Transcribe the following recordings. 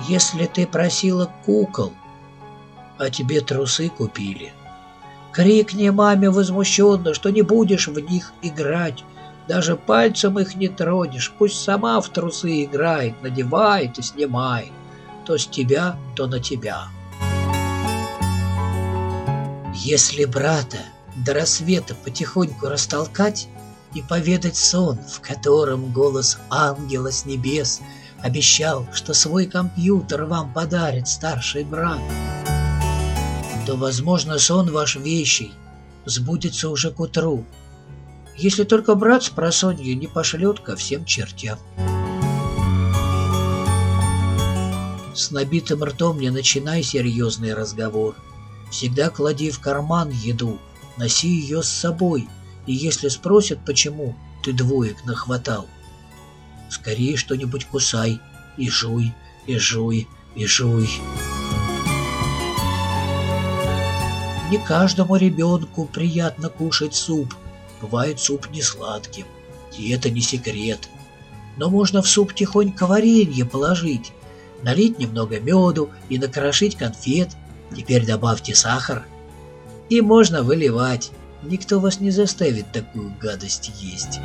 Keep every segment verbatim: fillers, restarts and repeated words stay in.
Если ты просила кукол, а тебе трусы купили, крикни маме возмущенно, что не будешь в них играть, даже пальцем их не тронешь, пусть сама в трусы играет, надевает и снимает, то с тебя, то на тебя. Если брата до рассвета потихоньку растолкать и поведать сон, в котором голос ангела с небес обещал, что свой компьютер вам подарит старший брат, то, возможно, сон ваш вещий сбудется уже к утру, если только брат с просонья не пошлет ко всем чертям. С набитым ртом не начинай серьезный разговор. Всегда клади в карман еду, носи ее с собой, и если спросят, почему ты двоек нахватал, скорее что-нибудь кусай и жуй, и жуй, и жуй. Не каждому ребенку приятно кушать суп. Бывает суп не сладким, и это не секрет. Но можно в суп тихонько варенье положить, налить немного меду и накрошить конфет. Теперь добавьте сахар, и можно выливать. Никто вас не заставит такую гадость есть.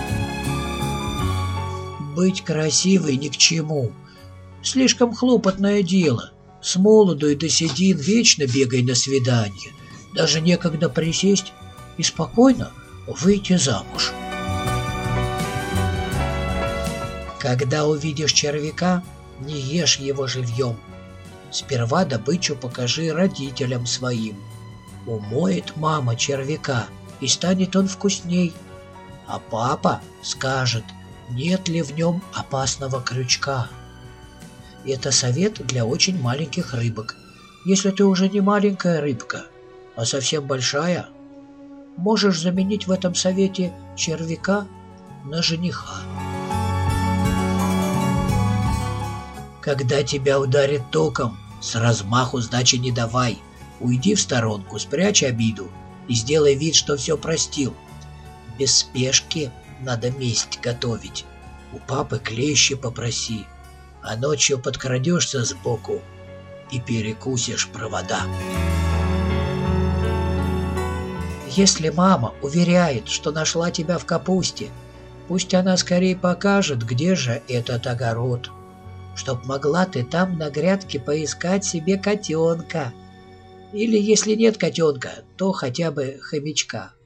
Быть красивой ни к чему. Слишком хлопотное дело. С молоду и до седин вечно бегай на свидание. Даже некогда присесть и спокойно выйти замуж. Когда увидишь червяка, не ешь его живьем. Сперва добычу покажи родителям своим. Умоет мама червяка, и станет он вкусней. А папа скажет, нет ли в нем опасного крючка. Это совет для очень маленьких рыбок. Если ты уже не маленькая рыбка, а совсем большая, можешь заменить в этом совете червяка на жениха. Когда тебя ударит током, с размаху сдачи не давай. Уйди в сторонку, спрячь обиду и сделай вид, что все простил. Без спешки надо месть готовить. У папы клещи попроси, а ночью подкрадешься сбоку и перекусишь провода. Если мама уверяет, что нашла тебя в капусте, пусть она скорее покажет, где же этот огород, чтоб могла ты там на грядке поискать себе котенка. Или, если нет котенка, то хотя бы хомячка.